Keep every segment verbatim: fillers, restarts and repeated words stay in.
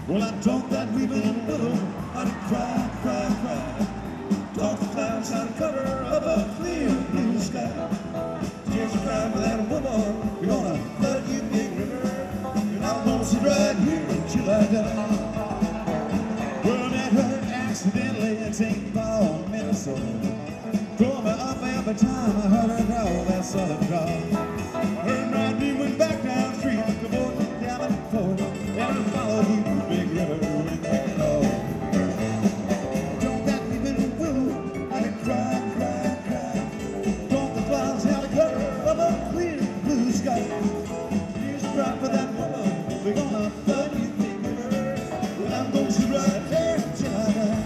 Well, I talk that weeping willow, how to cry, cry, cry. Talk the clouds, how to cover up a clear blue sky. Tears are crying for that woman, we're gonna flood you, big river. And I'm gonna sit right here until I die. Well, I met her accidentally in Saint Paul, Minnesota. Drove me up every time I heard her draw that southern draw. Her and Rodney went back down the street, the boat down and forth, and I followed you, big river, and kicked off. Don't that weeping willow, I can cry, cry, cry. Don't the clouds have the color of a clear blue sky. Here's a cry for that woman, we're gonna flood you, big river. Well, I'm gonna sit right there till I die.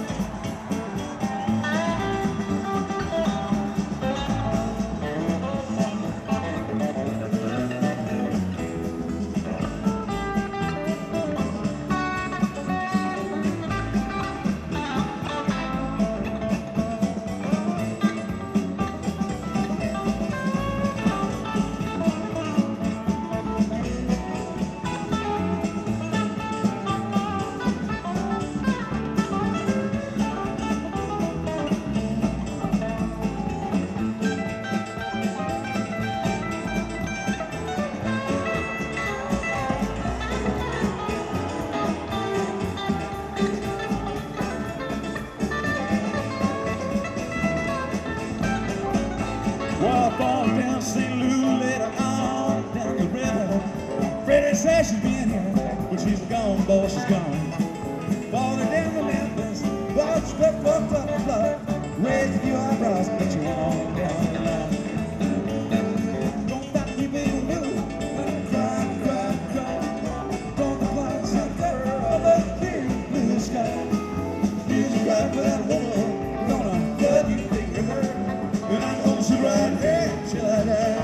Well, I fall down Saint Louis later on down the river. Freddie says she's been here, but she's gone, boy, she's gone. Falling down to Memphis, but she's got fucked up the blood. Raised a few eyebrows, but you on down the line. Don't that weeping willow, cry, cry, cry. Don't the clouds have cover of a clear blue sky. Here's a cry for that woman, we're gonna flood you, big river. And I'm gonna sit right here till I die.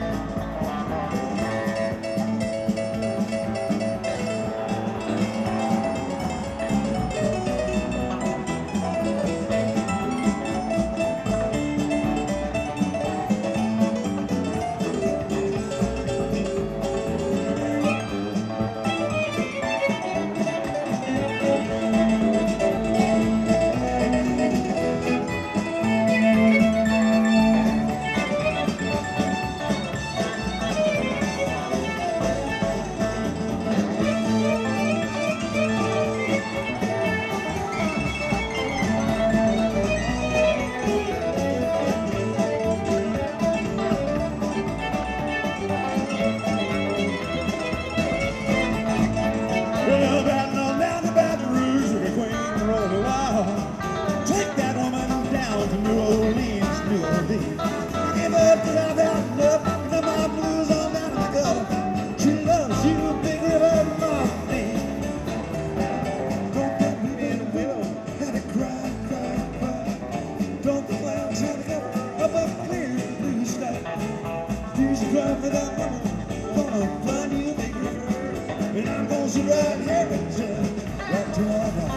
Well, that no down the Baton Rouge, the Queen rolled a while. Take that woman down to New Orleans, New Orleans. I give up till I've had enough, and my blues all down in the gutter. She loves you, big river, my name. Don't that weeping willow, had to cry, cry, cry. Don't the clouds have the cover of a clear blue sky. Here's a cry for that woman, gonna find you, big river. And I'm gonna sit right here until, right till I die.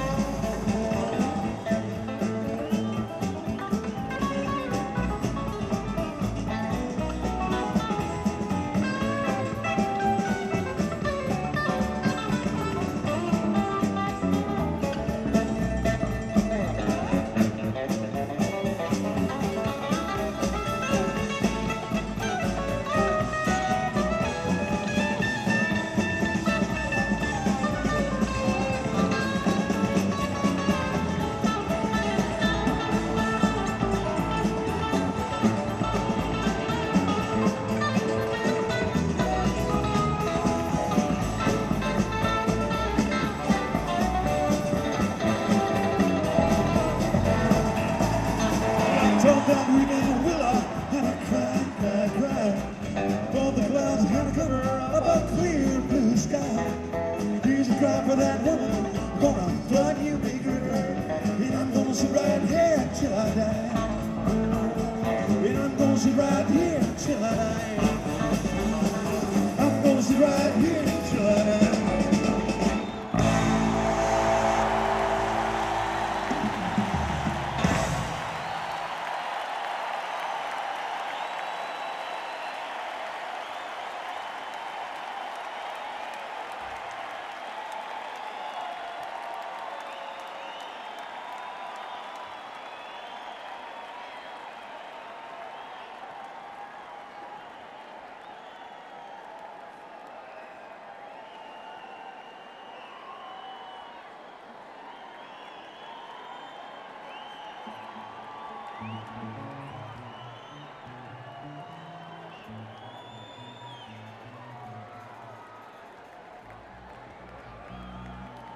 Don't that weeping willow, and I cry, cry, cry. For the clouds had a cover of a clear blue sky. Here's a cry for that woman, gonna flood you, big river. And I'm gonna sit right here till I die. And I'm gonna sit right here till I die. I'm gonna sit right here till I die.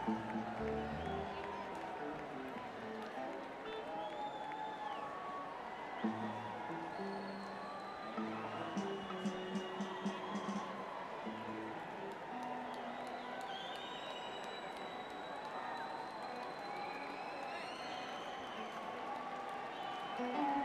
Thank you.